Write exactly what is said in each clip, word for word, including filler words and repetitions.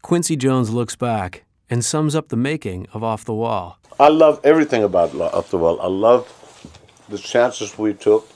Quincy Jones looks back and sums up the making of Off the Wall. I love everything about Off the Wall. I love the chances we took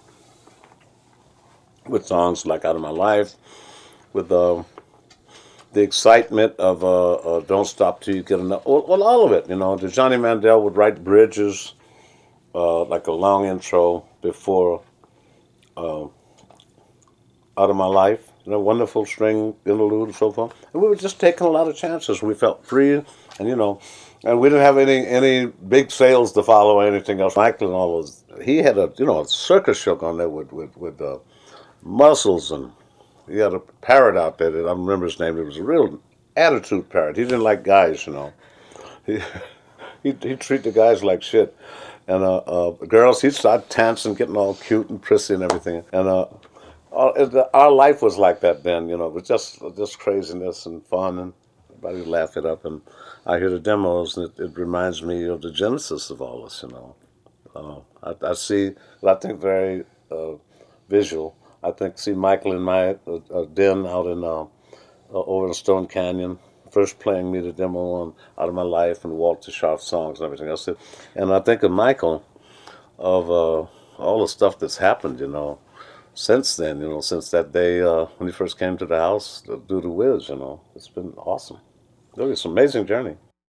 with songs like Out of My Life, with uh, the excitement of uh, uh, Don't Stop Till You Get Enough. Well, well, all of it, you know. The Johnny Mandel would write bridges, uh, like a long intro before uh, Out of My Life. You know, wonderful string interlude and so forth. And we were just taking a lot of chances. We felt free, and you know, and we didn't have any any big sales to follow or anything else. Michael and all those, he had a you know a circus show on there with with with uh, muscles, and he had a parrot out there that I don't remember his name. It was a real attitude parrot. He didn't like guys, you know. He he he treat the guys like shit, and uh, uh girls he'd start dancing, getting all cute and prissy and everything, and uh. Our, our life was like that then, you know. It was just just craziness and fun, and everybody would laugh it up. And I hear the demos, and it, it reminds me of the genesis of all this, you know. Uh, I, I see, I think very uh, visual. I think see Michael in my uh, uh, den out in uh, uh, over in Stone Canyon, first playing me the demo on Out of My Life and Walter Sharp songs and everything else. And I think of Michael, of uh, all the stuff that's happened, you know. Since then, you know, since that day uh, when he first came to the house to do the Wiz, you know, it's been awesome. It was an amazing journey.